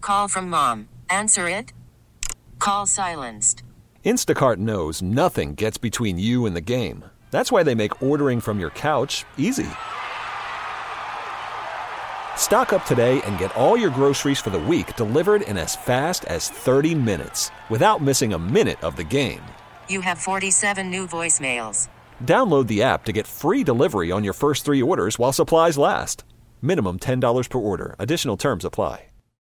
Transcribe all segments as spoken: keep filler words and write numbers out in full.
Call from mom. Answer it. Call silenced. Instacart knows nothing gets between you and the game. That's why they make ordering from your couch easy. Stock up today and get all your groceries for the week delivered in as fast as thirty minutes without missing a minute of the game. You have forty-seven new voicemails. Download the app to get free delivery on your first three orders while supplies last. Minimum ten dollars per order. Additional terms apply.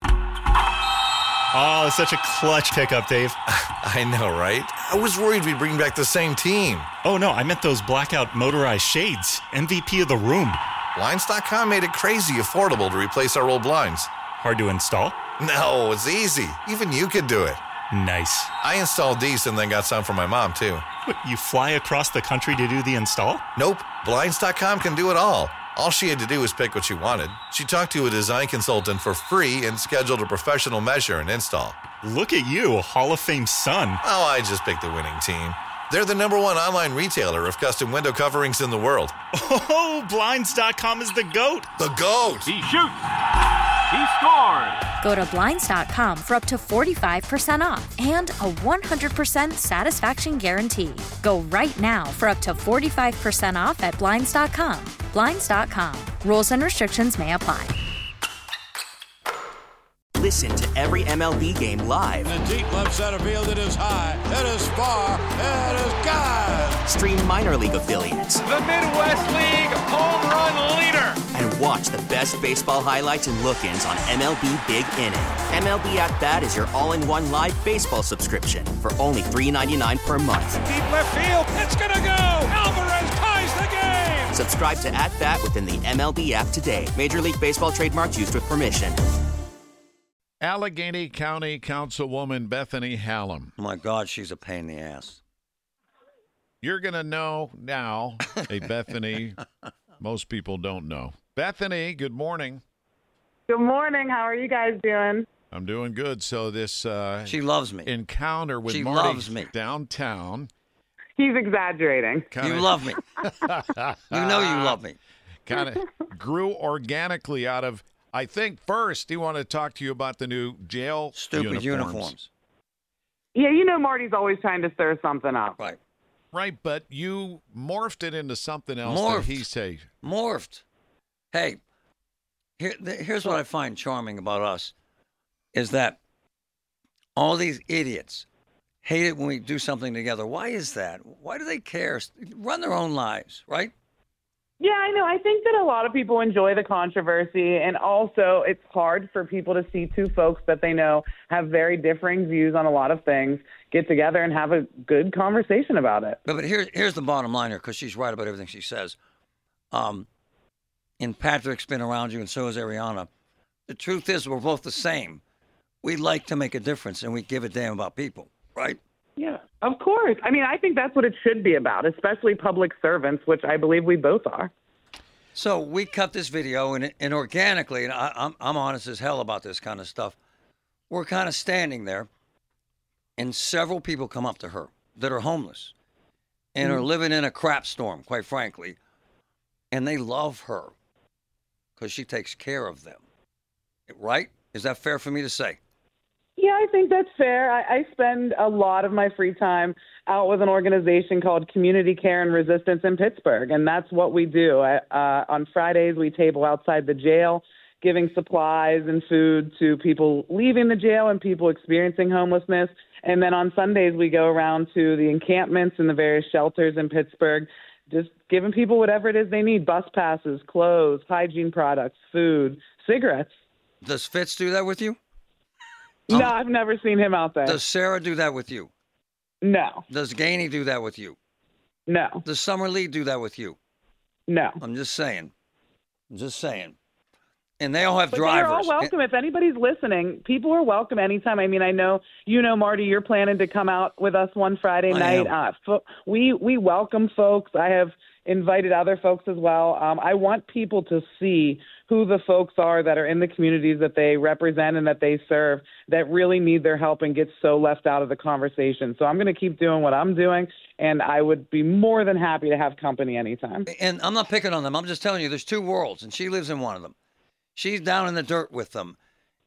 Oh, such a clutch pickup, Dave. I know, right? I was worried we'd bring back the same team. Oh, no, I meant those blackout motorized shades. M V P of the room. Blinds dot com made it crazy affordable to replace our old blinds. Hard to install? No, it's easy. Even you could do it. Nice. I installed these and then got some for my mom, too. What, you fly across the country to do the install? Nope. Blinds dot com can do it all. All she had to do was pick what she wanted. She talked to a design consultant for free and scheduled a professional measure and install. Look at you, Hall of Fame son. Oh, I just picked the winning team. They're the number one online retailer of custom window coverings in the world. Oh, Blinds dot com is the GOAT. The GOAT. He shoots. He scores. Go to Blinds dot com for up to forty-five percent off and a one hundred percent satisfaction guarantee. Go right now for up to forty-five percent off at Blinds dot com. Blinds dot com. Rules and restrictions may apply. Listen to every M L B game live. In the deep left center field, it is high, it is far, it is gone. Stream minor league affiliates. The Midwest League home run leader. And watch the best baseball highlights and look-ins on M L B Big Inning. M L B At Bat is your all-in-one live baseball subscription for only three dollars and ninety-nine cents per month. Deep left field, it's gonna go. Alvarez ties the game. Subscribe to At Bat within the M L B app today. Major League Baseball trademarks used with permission. Allegheny County Councilwoman Bethany Hallam. Oh my God, she's a pain in the ass. You're going to know now, a Bethany, most people don't know. Bethany, good morning. Good morning. How are you guys doing? I'm doing good. So this uh, she loves me. encounter with she Marty loves me. downtown. He's exaggerating. Kinda, you love me. You know you love me. Kind of grew organically out of, I think, first he wanted to talk to you about the new jail Stupid uniforms. uniforms. Yeah, you know Marty's always trying to stir something up. Right. Right, but you morphed it into something else Morphed. that he said. Morphed. Hey, here, th- here's what I find charming about us is that all these idiots hate it when we do something together. Why is that? Why do they care? Run their own lives, right? Yeah, I know. I think that a lot of people enjoy the controversy, and also it's hard for people to see two folks that they know have very differing views on a lot of things get together and have a good conversation about it. But, but here, here's the bottom line here, because she's right about everything she says. Um, and Patrick's been around you, and so is Ariana. The truth is we're both the same. We like to make a difference, and we give a damn about people, right? Yeah, of course. I mean, I think that's what it should be about, especially public servants, which I believe we both are. So we cut this video, and, and organically, and I, I'm, I'm honest as hell about this kind of stuff, we're kind of standing there, and several people come up to her that are homeless and mm. are living in a crap storm, quite frankly, and they love her because she takes care of them. Right? Is that fair for me to say? Yeah, I think that's fair. I, I spend a lot of my free time out with an organization called Community Care and Resistance in Pittsburgh, and that's what we do. I, uh, on Fridays, we table outside the jail, giving supplies and food to people leaving the jail and people experiencing homelessness. And then on Sundays, we go around to the encampments and the various shelters in Pittsburgh, just giving people whatever it is they need, bus passes, clothes, hygiene products, food, cigarettes. Does Fitz do that with you? No, um, I've never seen him out there. Does Sarah do that with you? No. Does Gainey do that with you? No. Does Summer Lee do that with you? No. I'm just saying. I'm just saying. And they all have but drivers. They're all welcome. If anybody's listening, people are welcome anytime. I mean, I know, you know, Marty, you're planning to come out with us one Friday I night. Uh, fo- we, we welcome folks. I have invited other folks as well. Um, I want people to see who the folks are that are in the communities that they represent and that they serve that really need their help and get so left out of the conversation. So I'm going to keep doing what I'm doing, and I would be more than happy to have company anytime. And I'm not picking on them. I'm just telling you there's two worlds, and she lives in one of them. She's down in the dirt with them,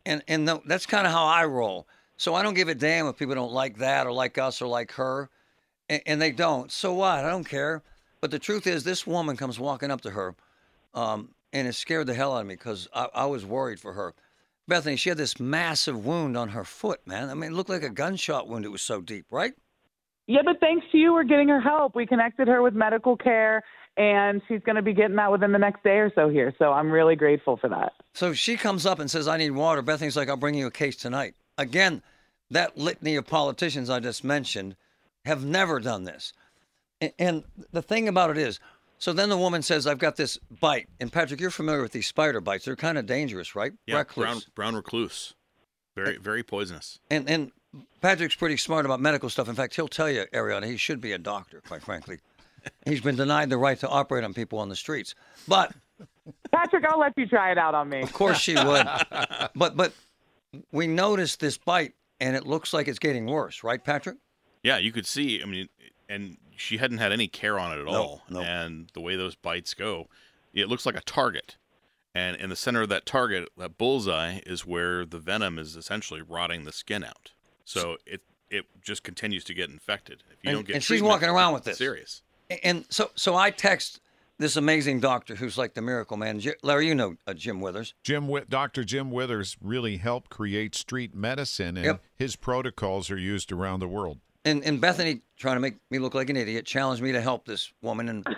And and no, that's kind of how I roll. So I don't give a damn if people don't like that or like us or like her, and, and they don't. So what? I don't care. But the truth is, this woman comes walking up to her, um, and it scared the hell out of me because I, I was worried for her. Bethany, she had this massive wound on her foot, man. I mean, it looked like a gunshot wound. It was so deep, right? Yeah, but thanks to you, we're getting her help. We connected her with medical care, and she's going to be getting that within the next day or so here. So I'm really grateful for that. So she comes up and says, I need water. Bethany's like, I'll bring you a case tonight. Again, that litany of politicians I just mentioned have never done this. And, and the thing about it is, so then the woman says, I've got this bite. And Patrick, you're familiar with these spider bites. They're kind of dangerous, right? Yeah, Recluse. brown, brown recluse. Very, very poisonous. And and Patrick's pretty smart about medical stuff. In fact, he'll tell you, Ariana, he should be a doctor, quite frankly. He's been denied the right to operate on people on the streets. But Patrick, I'll let you try it out on me. Of course she would. but but we noticed this bite, and it looks like it's getting worse, right, Patrick? Yeah, you could see. I mean, and she hadn't had any care on it at No, all. no. And the way those bites go, it looks like a target. And in the center of that target, that bullseye, is where the venom is essentially rotting the skin out. So it it just continues to get infected. If you And, don't get and she's treatment, walking around with this. Serious. And so so I text this amazing doctor who's like the miracle man. J- Larry, you know uh, Jim Withers. Jim, Wi- Doctor Jim Withers really helped create street medicine, and Yep. his protocols are used around the world. And, and Bethany, trying to make me look like an idiot, challenged me to help this woman, and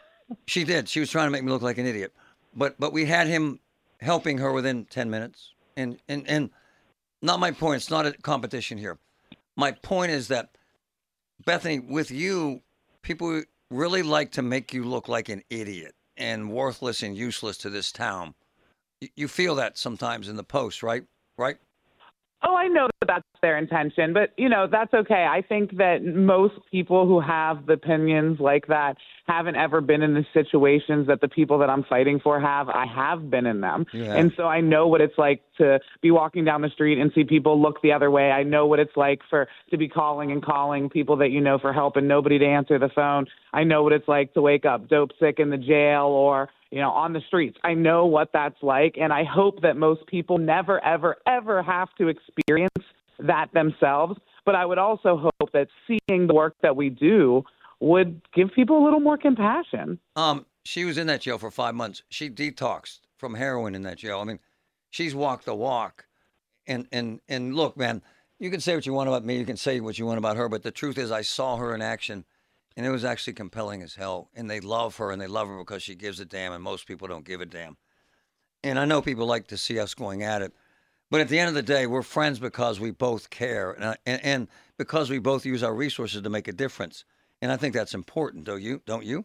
she did. She was trying to make me look like an idiot. But but we had him helping her within ten minutes. And, and, and not my point. It's not a competition here. My point is that, Bethany, with you, people really like to make you look like an idiot and worthless and useless to this town. You, you feel that sometimes in the post, right? Right? Oh, I know that that's their intention, but, you know, that's okay. I think that most people who have the opinions like that haven't ever been in the situations that the people that I'm fighting for have. I have been in them. Yeah. And so I know what it's like to be walking down the street and see people look the other way. I know what it's like for to be calling and calling people that you know for help and nobody to answer the phone. I know what it's like to wake up dope sick in the jail or, you know, on the streets. I know what that's like, and I hope that most people never, ever, ever have to experience that themselves. But I would also hope that seeing the work that we do would give people a little more compassion. Um, she was in that jail for five months. She detoxed from heroin in that jail. I mean, she's walked the walk. And and and look, man, you can say what you want about me. You can say what you want about her. But the truth is, I saw her in action, and it was actually compelling as hell. And they love her, and they love her because she gives a damn, and most people don't give a damn. And I know people like to see us going at it. But at the end of the day, we're friends because we both care, and, I- and, and because we both use our resources to make a difference. And I think that's important, don't you? Don't you?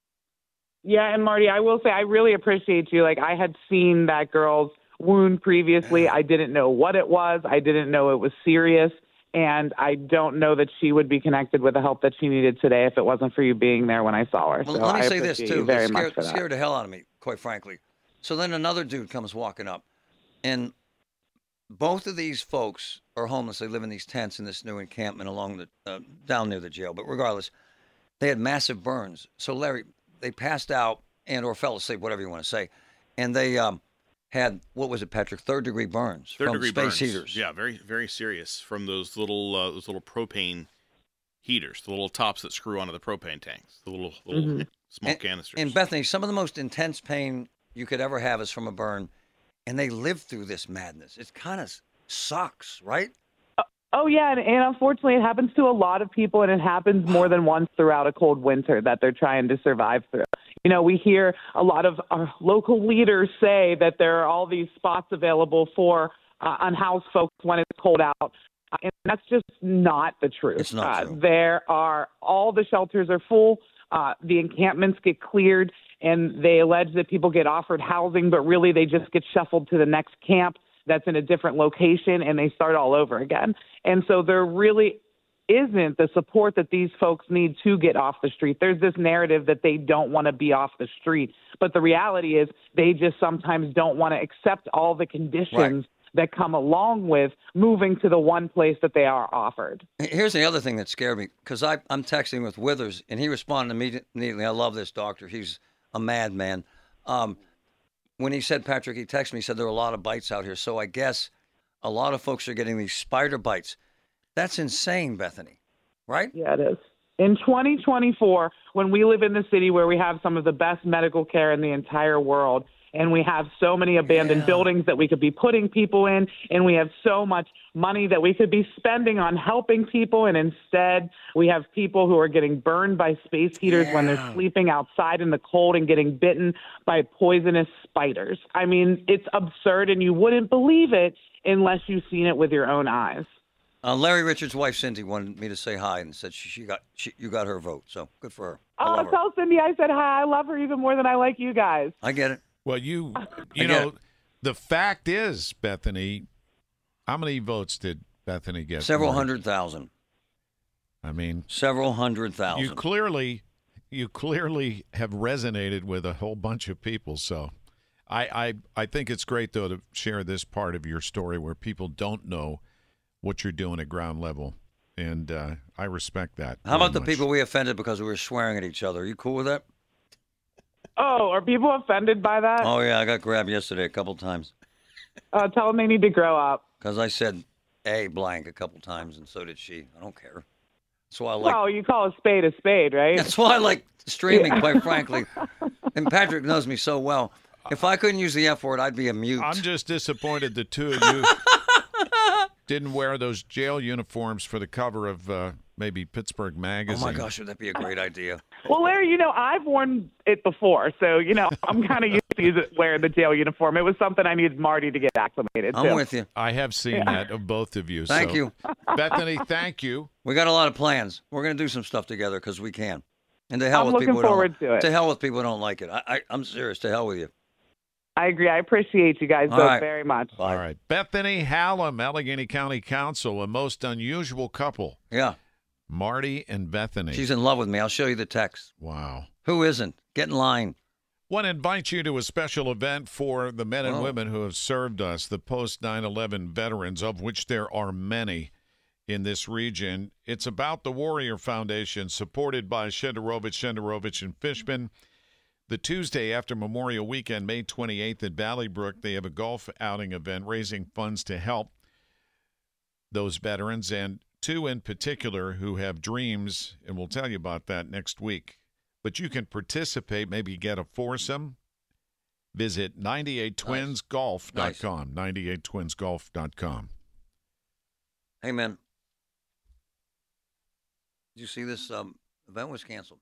Yeah, and Marty, I will say I really appreciate you. Like, I had seen that girl's wound previously. I didn't know what it was. I didn't know it was serious. And I don't know that she would be connected with the help that she needed today if it wasn't for you being there when I saw her. Well, so let me I say this, appreciate too. you very It much scared, for that. scared the hell out of me, quite frankly. So then another dude comes walking up. And both of these folks are homeless. They live in these tents in this new encampment along the uh, down near the jail. But regardless, they had massive burns. So, Larry, they passed out and or fell asleep, whatever you want to say. And they um, had, what was it, Patrick, third-degree burns Third from degree space burns. heaters. Yeah, very very serious from those little uh, those little propane heaters, the little tops that screw onto the propane tanks, the little little Mhm. small And- canisters. And Bethany, some of the most intense pain you could ever have is from a burn, and they live through this madness. It kind of sucks, right? Oh, yeah, and, and unfortunately it happens to a lot of people, and it happens more than once throughout a cold winter that they're trying to survive through. You know, we hear a lot of our local leaders say that there are all these spots available for uh, unhoused folks when it's cold out, and that's just not the truth. It's not uh, true. There are, all the shelters are full, uh, the encampments get cleared, and they allege that people get offered housing, but really they just get shuffled to the next camp that's in a different location, and they start all over again. And so there really isn't the support that these folks need to get off the street. There's this narrative that they don't want to be off the street, but the reality is they just sometimes don't want to accept all the conditions Right. that come along with moving to the one place that they are offered. Here's the other thing that scared me, because I'm texting with Withers, and he responded immediately. I love this doctor. He's a madman. Um, when he said, Patrick, he texted me, he said there are a lot of bites out here. So I guess a lot of folks are getting these spider bites. That's insane, Bethany, right? Yeah, it is. In twenty twenty-four, when we live in the city where we have some of the best medical care in the entire world, and we have so many abandoned Yeah. buildings that we could be putting people in, and we have so much money that we could be spending on helping people, and instead we have people who are getting burned by space heaters when they're Yeah. sleeping outside in the cold and getting bitten by poisonous spiders. I mean, it's absurd, and you wouldn't believe it unless you've seen it with your own eyes. Uh, Larry Richards' wife, Cindy, wanted me to say hi and said she, she got she, you got her vote. So good for her. I Oh, love her. tell Cindy I said hi. I love her even more than I like you guys. I get it. Well, you, I you get know, it. the fact is, Bethany, how many votes did Bethany get? Several Marty? hundred thousand. I mean, Several hundred you thousand. clearly, you clearly have resonated with a whole bunch of people. So, I, I, I think it's great though to share this part of your story where people don't know what you're doing at ground level, and uh, I respect that. How about the very much. people we offended because we were swearing at each other? Are you cool with that? Oh, are people offended by that? Oh, yeah, I got grabbed yesterday a couple times Uh, tell them they need to grow up. because I said A blank a couple times, and so did she. I don't care. That's why I like. Well, you call a spade a spade, right? That's why I like streaming, quite frankly. And Patrick knows me so well. If I couldn't use the F word, I'd be a mute. I'm just disappointed the two of you didn't wear those jail uniforms for the cover of uh, maybe Pittsburgh Oh Magazine. my gosh, would that be a great idea? Well, Larry, you know, I've worn it before, so, you know, I'm kind of used to use it, wearing the jail uniform. It was something I needed Marty to get acclimated I'm to. with you. I have seen Yeah. that of both of you. Thank so- you. Bethany, thank you. We got a lot of plans. We're going to do some stuff together because we can. And to hell I'm with looking people who forward don't, to it. To hell with people who don't like it. I, I, I'm serious. To hell with you. I agree. I appreciate you guys All both right. very much. Bye. All right. Bethany Hallam, Allegheny County Council, a most unusual couple. Yeah. Marty and Bethany. She's in love with me. I'll show you the text. Wow. Who isn't? Get in line. Want to invite you to a special event for the men and Oh. women who have served us, the post nine eleven veterans, of which there are many in this region. It's about the Warrior Foundation, supported by Shenderovich, Shenderovich, and Fishman. The Tuesday after Memorial Weekend, May twenty-eighth at Valleybrook, they have a golf outing event raising funds to help those veterans, and two in particular who have dreams, and we'll tell you about that next week. But you can participate, maybe get a foursome. Visit ninety-eight twins golf dot com, ninety-eight twins golf dot com. Hey, man. Did you see this um, event was canceled?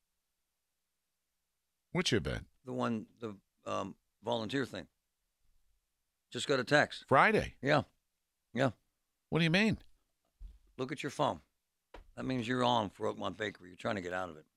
Which event? The one, the um, volunteer thing. Just got a text. Friday. Yeah. Yeah. What do you mean? Look at your phone. That means you're on for Oakmont Bakery. You're trying to get out of it.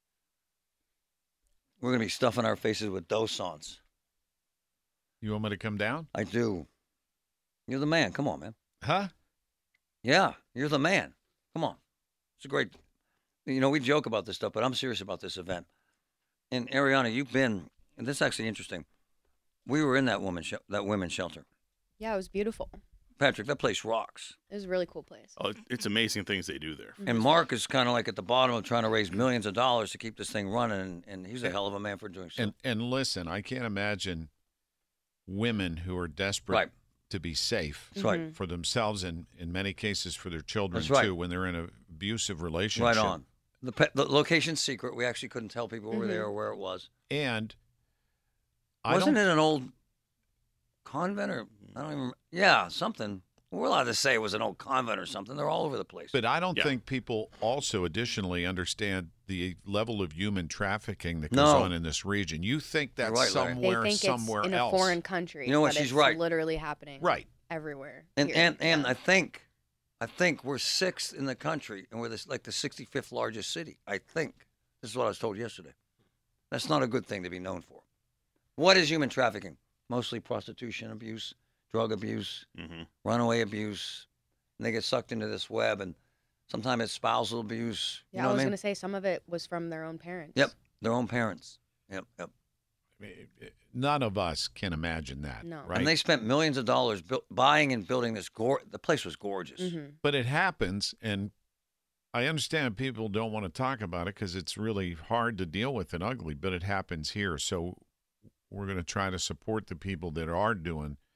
We're going to be stuffing our faces with dosons. You want me to come down? I do. You're the man. Come on, man. Huh? Yeah, you're the man. Come on. It's a great, you know, we joke about this stuff, but I'm serious about this event. And Ariana, you've been, and this is actually interesting. We were in that woman, sh- that women's shelter. Yeah, it was beautiful. Patrick, that place rocks. It was a really cool place. Oh, it's amazing things they do there. And Mark is kind of like at the bottom of trying to raise millions of dollars to keep this thing running, and, and he's a hell of a man for doing so. And and listen, I can't imagine women who are desperate Right. to be safe That's right. for themselves and in many cases for their children That's right. too when they're in an abusive relationship. Right on. The, pe- the location's secret. We actually couldn't tell people were there or where it was. And I Wasn't don't, it an old convent or I don't even remember. Yeah, something. We're allowed to say it was an old convent or something. They're all over the place. But I don't Yeah. think people also additionally understand the level of human trafficking that No. goes on in this region. You think that's right, Larry. somewhere, They think somewhere it's in else. a foreign country. You know what? but She's it's right. Literally happening. Right. Everywhere. And here. and and I think, I think we're sixth in the country, and we're this, like the sixty-fifth largest city. I think this is what I was told yesterday. That's not a good thing to be known for. What is human trafficking? Mostly prostitution abuse, drug abuse, Mm-hmm. runaway abuse, and they get sucked into this web, and sometimes it's spousal abuse. Yeah, you know I what was I mean? going to say some of it was from their own parents. Yep, their own parents. Yep, yep. None of us can imagine that. No. Right. And they spent millions of dollars bu- buying and building this. Gor- the place was gorgeous. Mm-hmm. But it happens, and I understand people don't want to talk about it because it's really hard to deal with and ugly, but it happens here. So we're going to try to support the people that are doing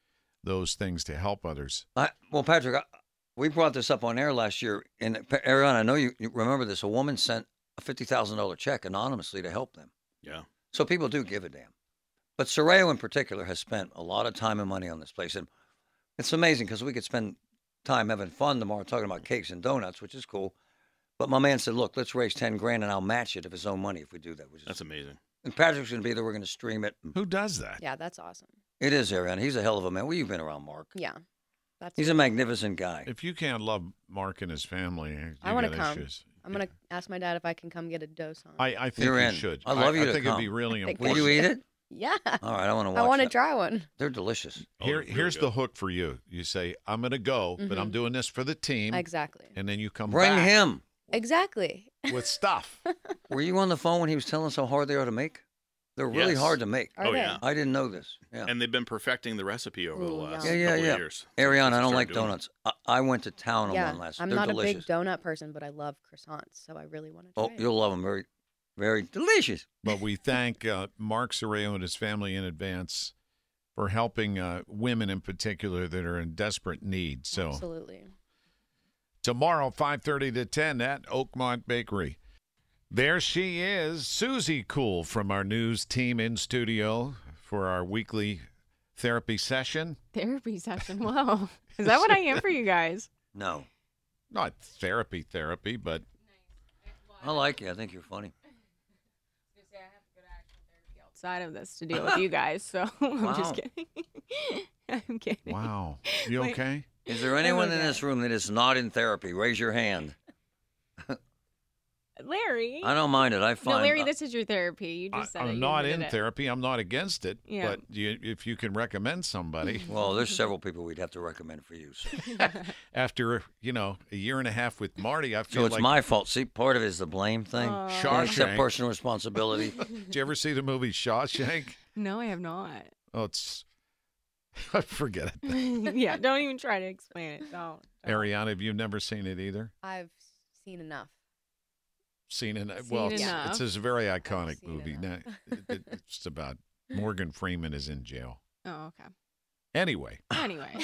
those things to help others. I, well, Patrick, I, we brought this up on air last year. And, Ariana, I know you, you remember this. A woman sent a fifty thousand dollars check anonymously to help them. Yeah. So people do give a damn. But Soraya in particular has spent a lot of time and money on this place. And it's amazing because we could spend time having fun tomorrow talking about cakes and donuts, which is cool. But my man said, look, let's raise ten grand and I'll match it of his own money if we do that. Which is, That's amazing. And Patrick's going to be there. We're going to stream it. Who does that? Yeah, that's awesome. It is, Ariana. He's a hell of a man. Well, you've been around Mark. Yeah. That's He's a magnificent guy. If you can't love Mark and his family, you I want to got come. issues. I'm going to ask my dad if I can come get a dose on. I, I think You're you in. should. I love you I to think come. it'd be really I think important. Will you eat it? Yeah. All right, I want to watch I want to that. try one. They're delicious. Here, really here's good. the hook for you. You say, I'm going to go, but I'm Mhm. doing this for the team. Exactly. And then you come Bring back him. Exactly. with stuff. Were you on the phone when he was telling us how hard they are to make? They're really Yes. hard to make. Are Oh, they? yeah. I didn't know this. Yeah. And they've been perfecting the recipe over the Ooh, last Yeah, yum. yeah, couple yeah. of years. Ariana, I Since they don't started like doing it. donuts. I, I went to town on Yeah. one last. I'm They're not delicious. a big donut person, but I love croissants, so I really want to try Oh, it. you'll love them. Very, very delicious. But we thank uh, Mark Sorreo and his family in advance for helping uh, women in particular that are in desperate need. So Absolutely. tomorrow, five thirty to ten at Oakmont Bakery. There she is, Susie Cool from our news team in studio for our weekly therapy session. Therapy session. Wow. Is that what I am for you guys? No. Not therapy therapy, but I like you. I think you're funny. Outside of this to deal with you guys, so I'm Wow. just kidding. I'm kidding. wow. You Wait. okay? Is there anyone in okay. this room that is not in therapy? Raise your hand. Larry. I don't mind it. I No, find. Larry, this is your therapy. You I, just said it. I'm You not admitted in it. therapy. I'm not against it. Yeah. But you, if you can recommend somebody Well, there's several people we'd have to recommend for you. So, after, you know, a year and a half with Marty, I feel so it's like. my fault. See, part of it is the blame thing. Oh. Can't accept Shawshank. personal responsibility. Did you ever see the movie Shawshank? No, I have not. Oh, it's. Forget it. Yeah, don't even try to explain it. Don't. don't. Ariana, have you never seen it either? I've seen enough. Seen it? Seen Well, it's, enough. it's this very iconic seen movie. enough. Now, it, it- it's about Morgan Freeman is in jail. Oh, okay. Anyway, Anyway.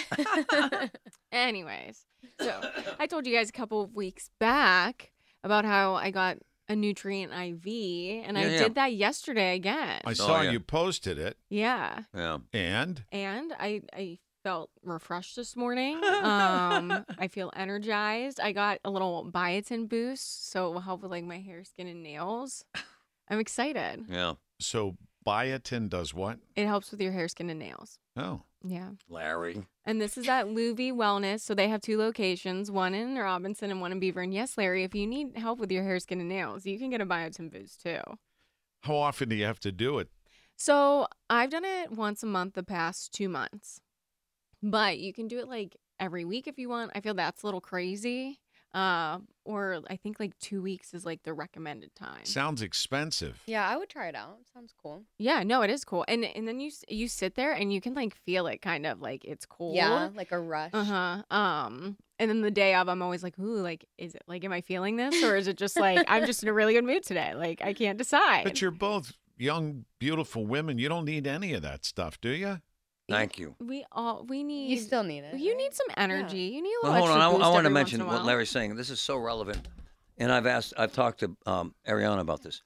Anyways. So I told you guys a couple of weeks back about how I got a nutrient I V, and I Yeah, yeah. did that yesterday again. I Oh, saw yeah. you posted it, Yeah. Yeah. and And I I felt refreshed this morning. Um, I feel energized. I got a little biotin boost, so it will help with like my hair, skin, and nails. I'm excited. Yeah. so biotin does what? It helps with your hair, skin, and nails. Oh, Yeah. Larry. And this is at Louis Wellness. So they have two locations, one in Robinson and one in Beaver. And yes, Larry, if you need help with your hair, skin, and nails, you can get a biotin boost too. how often do you have to do it? So I've done it once a month the past two months. But you can do it like every week if you want. I feel that's a little crazy. Uh, or I think like two weeks is like the recommended time. Sounds expensive. Yeah, I would try it out. Sounds cool. Yeah, no, it is cool. And and then you s- you sit there and you can like feel it kind of like it's cold. Yeah, like a rush. Uh-huh. Um, and then the day of, I'm always like, ooh, like, is it like, am I feeling this? Or is it just like, I'm just in a really good mood today? Like, I can't decide. But you're both young, beautiful women. You don't need any of that stuff, do you? Thank you. We all, we need. You still need it. You need some energy. You need a Well, little hold on. extra I, boost I want to every once mention in a what while. Larry's saying. This is so relevant, and I've asked, I've talked to um, Ariana about this.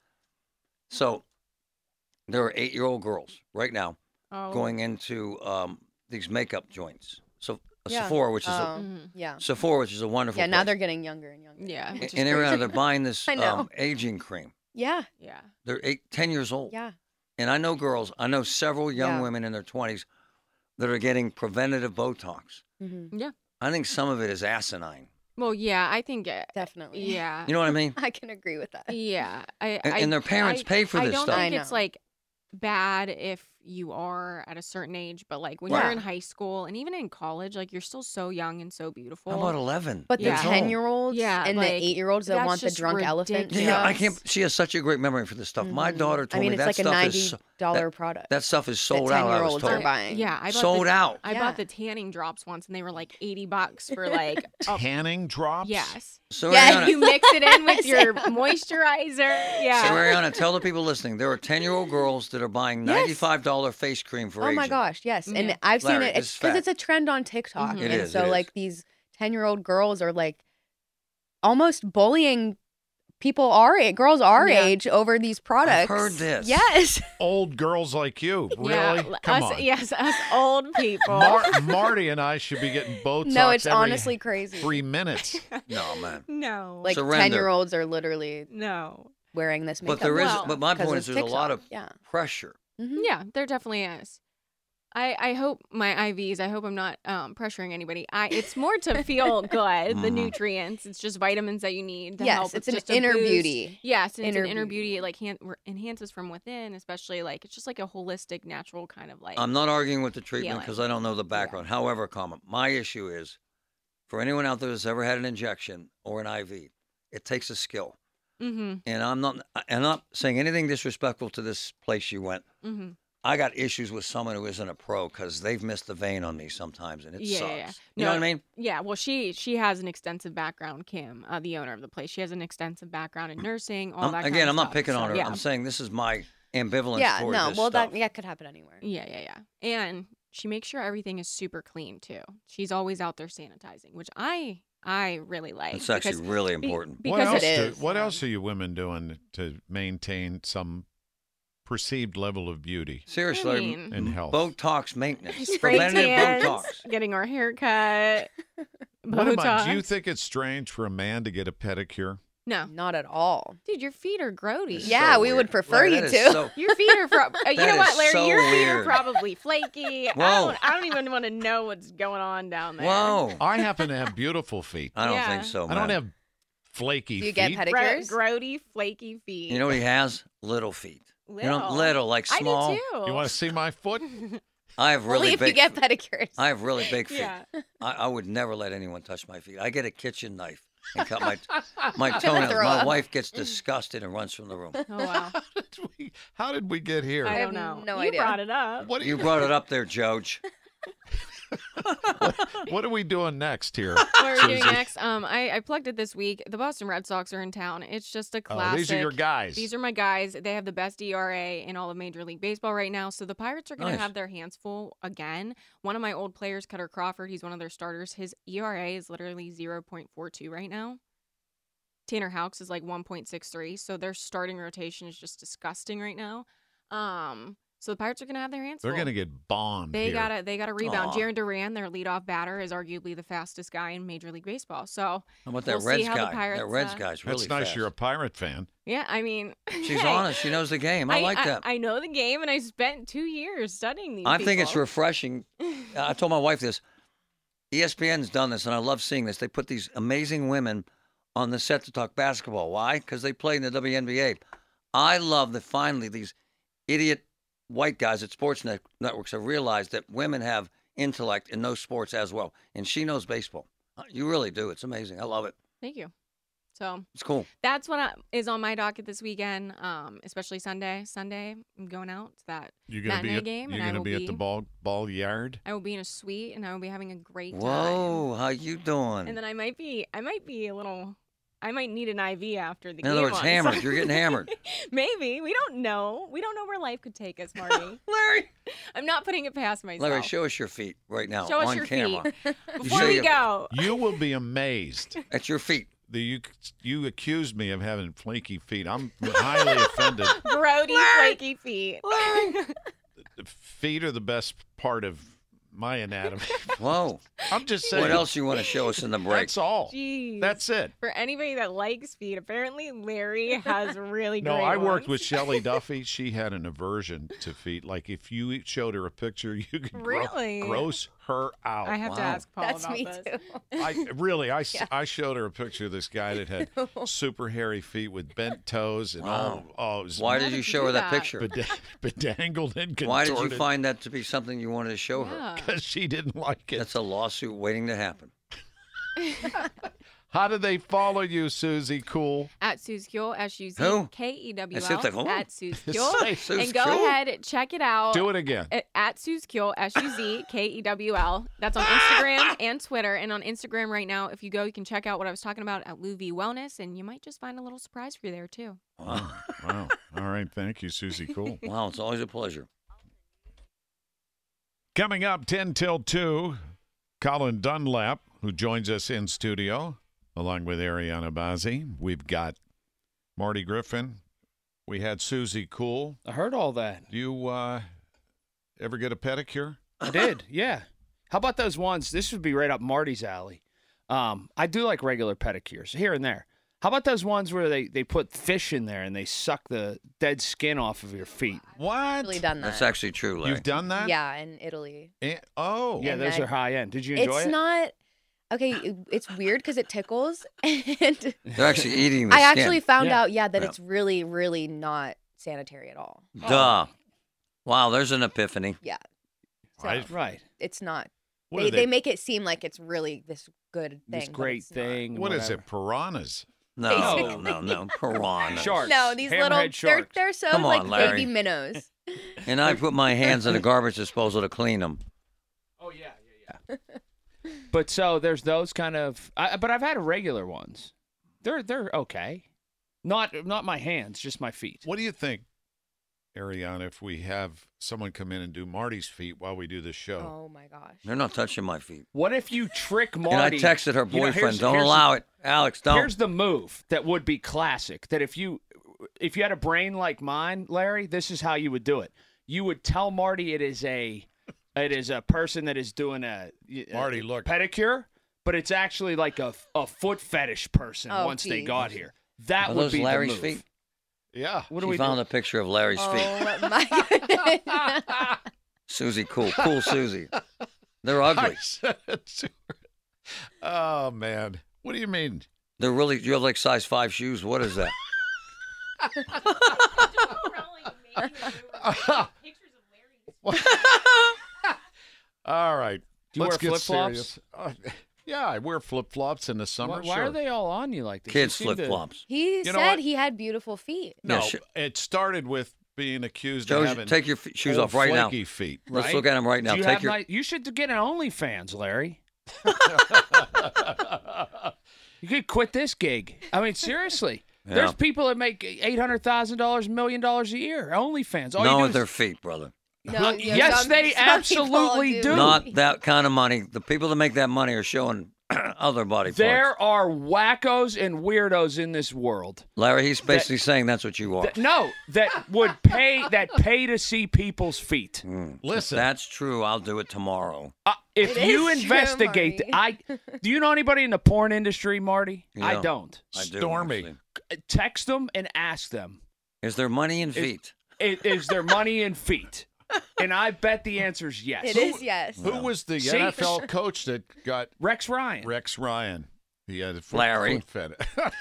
So there are eight-year-old girls right now Oh. going into um, these makeup joints. So a Yeah. Sephora, which is Oh, a Mhm. yeah. Sephora, which is a wonderful. Yeah, now place. they're getting younger and younger. Yeah. And, which is and Ariana, crazy. they're buying this I know. um, aging cream. Yeah. Yeah. They're eight, ten years old. Yeah. And I know girls. I know several young Yeah. women in their twenties that are getting preventative Botox. Mm-hmm. Yeah. I think some of it is asinine. Well, yeah, I think it. Definitely. Yeah. You know what I mean? I can agree with that. Yeah. I, And- I, and their parents I- pay for I this don't stuff. think I it's know. like bad if you are at a certain age, but like when Right. you're in high school and even in college, like you're still so young and so beautiful. How about eleven? But the Yeah. ten-year-olds Yeah, and like, the eight-year-olds that that's want the just drunk elephant. Yeah, I ridiculous. can't. She has such a great memory for this stuff. My Mhm. daughter told I mean, me it's that like a stuff ninety is. So, dollar That- product. That stuff is sold that out. I was ten-year-olds told. are buying. Yeah, I bought Sold the, out. I Yeah. bought the tanning drops once, and they were like eighty bucks for like. a- Tanning drops? Yes. So Yeah, Ariana, You mix it in with your moisturizer. Yeah. so Ariana, tell the people listening, there are ten-year-old girls that are buying Yes. ninety-five dollars face cream for Oh aging. my gosh, yes. And Yeah. I've Larry, seen it. this It's is because fact. it's a trend on TikTok. Mhm. It and is, so it like is. these ten-year-old girls are like almost bullying people our age, girls our Yeah. age over these products. heard this. Yes. Old girls like you. Really? Yeah, Come us, on. Yes, us old people. Mar- Marty and I should be getting Botox No, it's every honestly crazy. three minutes. No, man. no. Like Surrender. ten-year-olds are literally no. wearing this makeup. But there is. Well, but my 'cause point of is, there's a lot of TikTok, yeah. pressure. Mhm. Yeah, there definitely is. I, I hope my I Vs, I hope I'm not um, pressuring anybody. I It's more to feel good, the Mhm. nutrients. It's just vitamins that you need to Yes, help. it's with an just a inner boost. beauty. Yes, and it's Inner an inner beauty. beauty. It like han- re- enhances from within, especially like, it's just like a holistic, natural kind of like. I'm not arguing with the treatment Feeling. because I don't know the background. However, comma, my issue is, for anyone out there that's ever had an injection or an I V, it takes a skill. Mm-hmm. And I'm not. I'm not saying anything disrespectful to this place you went. Mm-hmm. I got issues with someone who isn't a pro because they've missed the vein on me sometimes, and it Yeah, sucks. yeah, yeah. You know what I mean? Yeah, well, she she has an extensive background, Kim, uh, the owner of the place. She has an extensive background in nursing, all I'm- that kind again, of I'm not stuff. picking on So, her. Yeah. I'm saying this is my ambivalence Yeah, toward no. this Well, stuff. that yeah could happen anywhere. Yeah, yeah, yeah. And she makes sure everything is super clean too. She's always out there sanitizing, which I I really like. It's actually because- really be- important. What because else, it do- is. what else are you women doing to maintain some perceived level of beauty Seriously, I mean- and health? Botox maintenance. Spray Preventative tans, Botox. getting our hair cut. What am I, do you Botox. think it's strange for a man to get a pedicure? No, Not at all. dude, your feet are grody. It's Yeah, so we would weird. prefer Larry, you that is to. so- Your feet are pro- uh, you That know what, is Larry? so Your feet are weird. probably flaky. I Whoa. don't I don't even want to know what's going on down there. Whoa. I happen to have beautiful feet. I don't Yeah. think so, I man. don't have flaky Do you feet. get Gro- pedicures? grody, flaky feet. You know what he has? Little feet. You know, Little. little, like small. I do too. You want to see my foot? I have really Only if big. you get pedicures. I have really big feet. Yeah. I, I would never let anyone touch my feet. I get a kitchen knife and cut my my Gonna toenails. throw My up. wife gets disgusted and runs from the room. Oh wow. How did we, how did we get here? I I don't have know. no you idea. brought it up. What, are You brought it up there, Joge. what are we doing next here? What are we doing Susie? next? Um, I, I plugged it this week. The Boston Red Sox are in town. It's just a Oh, classic. these are your guys. These are my guys. They have the best E R A in all of Major League Baseball right now. So the Pirates are going to Nice. have their hands full again. One of my old players, Cutter Crawford, he's one of their starters. His E R A is literally zero point four two right now. Tanner Houck's is like one point six three. So their starting rotation is just disgusting right now. Um, so the Pirates are going to have their hands They're full. going to get bombed They here. gotta they gotta rebound. Aw. Jaron Duran, their leadoff batter, is arguably the fastest guy in Major League Baseball. So How about that we'll Reds see how the guy? Pirates, that Reds uh, guy's really That's nice. fast. You're a Pirate fan. yeah, I mean, She's hey, honest. She knows the game. I, like that. I, know the game, and I spent two years studying these. I think it's people. refreshing. I told my wife this. E S P N's done this, and I love seeing this. They put these amazing women on the set to talk basketball. Why? Because they play in the W N B A. I love that finally these idiot white guys at sports net- networks have realized that women have intellect in those sports as well. And she knows baseball. You really do. It's amazing. I love it. Thank you. So It's cool. that's what I, is on my docket this weekend, um, especially Sunday. Sunday, I'm going out to that You're going to be matinee at, game, you're and I gonna will be at the ball ball yard. I will be in a suite, and I will be having a great time. Whoa, how you doing? And then I might be, I might be a little, I might need an I V after the In game. other words, on hammered. Sunday. You're getting hammered. Maybe. We don't know. We don't know where life could take us, Marty. Larry. I'm not putting it past myself. Larry, show us your feet right now Show us on your camera. feet. You Before show we your- go. You will be amazed At your feet. that you you accused me of having flaky feet. I'm highly offended. Grody, flaky feet. Feet are the best part of my anatomy. Whoa. I'm just saying. What else you want to show us in the break? That's all. Jeez. That's it. For anybody that likes feet, apparently Larry has really No, great I worked ones. with Shelley Duffy. She had an aversion to feet. Like if you showed her a picture, you could gro- Really? gross her out. I have to ask Paul That's about me this. too. I really, I, s- Yeah. I showed her a picture of this guy that had super hairy feet with bent toes and Wow. all. Oh, it was Why Why did did you you show do her that that? picture? beda- bedangled and contorted. Why did you find that to be something you wanted to show her? Yeah. Because she didn't like it. That's a lawsuit waiting to happen. How do they follow you, Susie Cool? At Suze Kuehl, S U Z Who? K E W As if they- L. who? At Suze Say Kuehl. Suze And go Kuehl. ahead, check it out. Do it again. At, at Suze Kuehl, S U Z K E W L. That's on Instagram and Twitter. And on Instagram right now, if you go, you can check out what I was talking about at Lou V Wellness, and you might just find a little surprise for you there, too. Wow. Wow. All right. Thank you, Susie Cool. Wow, it's always a pleasure. Coming up ten till two, Colin Dunlap, who joins us in studio, along with Ariana Bazzi. We've got Marty Griffin. We had Susie Cool. I heard all that. Do you uh, ever get a pedicure? I did, yeah. How about those ones? This would be right up Marty's alley. Um, I do like regular pedicures here and there. How about those ones where they, they put fish in there and they suck the dead skin off of your feet? What? Really done that. That's actually true, Larry. You've done that? Yeah, in Italy. Eh, oh. Yeah, And those I- are high end. Did you enjoy It's it? not okay. it- It's weird because it tickles, and They're actually eating the I skin. actually found Yeah. out, yeah, that Yeah. it's really, really not sanitary at all. Duh. Wow, there's an epiphany. Yeah. So Right. Right. It's not. What They, are they they- make it seem like it's really this good thing. This but great it's not. thing. What is whatever. it, piranhas? No, Basically. no, no, piranha. Sharks. No, these little, Hammerhead they're, sharks. they're so Come on, like Larry. baby minnows. And I put my hands in the garbage disposal to clean them. Oh, yeah, yeah, yeah. But so there's those kind of, I, but I've had regular ones. They're they're okay. Not not my hands, just my feet. What do you think, Ariana, if we have someone come in and do Marty's feet while we do the show? Oh my gosh. They're not touching my feet. What if you trick Marty? And I texted her You know, boyfriend, here's- don't here's allow the- it. Alex, don't. Here's the move that would be classic. That if you if you had a brain like mine, Larry, this is how you would do it. You would tell Marty it is a it is a person that is doing a, a Marty, look. pedicure, but it's actually like a, a foot fetish person Oh, once they geez. got here. That Are would those be Larry's the move. feet? Yeah. What do She we found do? a picture of Larry's feet. Oh my goodness. Susie, cool. Cool Susie. They're ugly. I said it to her. Oh, man. What do you mean? They're really, you have like size five shoes. What is that? All right. Do you Let's wear get flip-flops? serious. Uh, yeah, I wear flip-flops in the summer. Why, why sure. are they all on you like this? Kids You seem to- flip-flops. He You know said what? he had beautiful feet. No, Yeah, sh- it started with being accused Joe, of you having take your f- shoes old off right now. flaky feet. Let's Right? look at them right now. Do you, Take have your. ni- you should get an OnlyFans, Larry. You could quit this gig. I mean, seriously. Yeah. There's people that make eight hundred thousand dollars, a million dollars a year. OnlyFans. All No, you do with is- their feet, brother. No, yeah, Yes, some- they some people absolutely do. Not that kind of money. The people that make that money are showing other body parts. There are wackos and weirdos in this world. Larry, he's basically saying that's what you are. That, no, that would pay that pay to see people's feet. Mm. Listen. If that's true, I'll do it tomorrow. Uh, if It you is true, investigate, I do you know anybody in the porn industry, Marty? I Yeah. don't. I do. Stormy. actually. Text them and ask them. Is there money in feet? Is, is there money in feet? And I bet the answer is yes. It is yes. Who was the See? N F L coach that got Rex Ryan. Rex Ryan? He had a foot, Larry. foot fetish.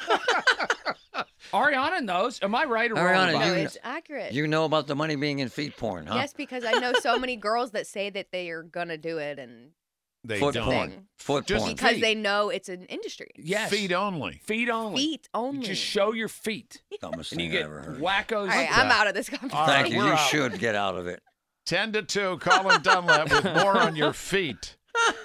Ariana knows. Am I right or wrong? Ariana, about No, you- it? it's accurate. You know about the money being in feet porn, huh? Yes, because I know so many girls that say that they are gonna do it and They Foot don't. porn. Foot Just porn. because feet. they know it's an industry. Yes. Feet only. Feet only. Feet You only. just show your feet. Dumbest And you thing I get ever heard. wackos. All right, I'm out of this conversation. Thank right, you. we're You out. should get out of it. ten to two, Colin Dunlap with more on your feet.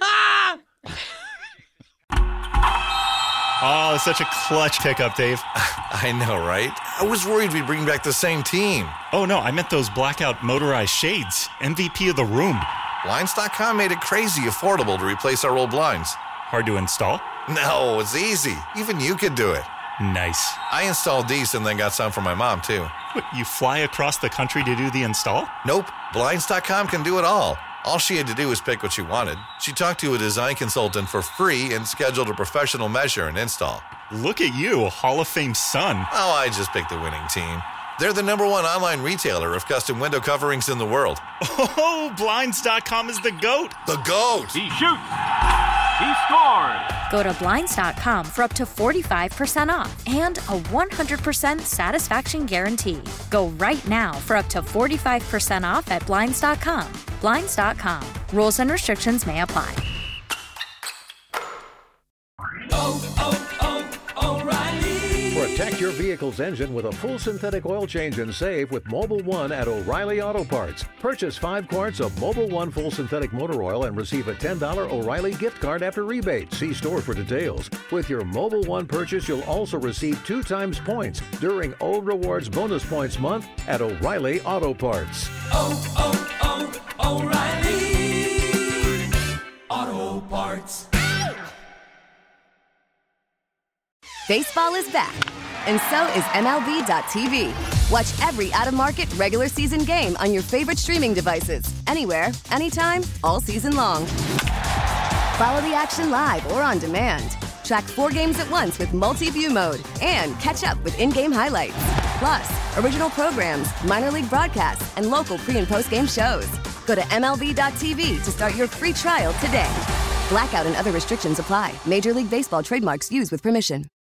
Oh, it's such a clutch pickup, Dave. I know, right? I was worried we'd bring back the same team. Oh, no, I meant those blackout motorized shades. M V P of the room. Blinds dot com made it crazy affordable to replace our old blinds. Hard to install? No, it's easy. Even you could do it. Nice. I installed these and then got some for my mom, too. What, you fly across the country to do the install? Nope. Blinds dot com can do it all. All she had to do was pick what she wanted. She talked to a design consultant for free and scheduled a professional measure and install. Look at you, Hall of Fame son. Oh, I just picked the winning team. They're the number one online retailer of custom window coverings in the world. Oh, Blinds dot com is the GOAT. The GOAT! He shoots. He scores. Go to Blinds dot com for up to forty-five percent off and a one hundred percent satisfaction guarantee. Go right now for up to forty-five percent off at Blinds dot com. Blinds dot com. Rules and restrictions may apply. Oh, oh, Protect your vehicle's engine with a full synthetic oil change and save with Mobil one at O'Reilly Auto Parts. Purchase five quarts of Mobil one full synthetic motor oil and receive a ten dollars O'Reilly gift card after rebate. See store for details. With your Mobil one purchase, you'll also receive two times points during O Rewards Bonus Points Month at O'Reilly Auto Parts. Oh, oh, oh, O'Reilly Auto Parts. Baseball is back, and so is M L B dot T V. Watch every out-of-market regular season game on your favorite streaming devices, anywhere, anytime, all season long. Follow the action live or on demand. Track four games at once with multi-view mode and catch up with in-game highlights. Plus, original programs, minor league broadcasts, and local pre- and post-game shows. Go to M L B dot T V to start your free trial today. Blackout and other restrictions apply. Major League Baseball trademarks used with permission.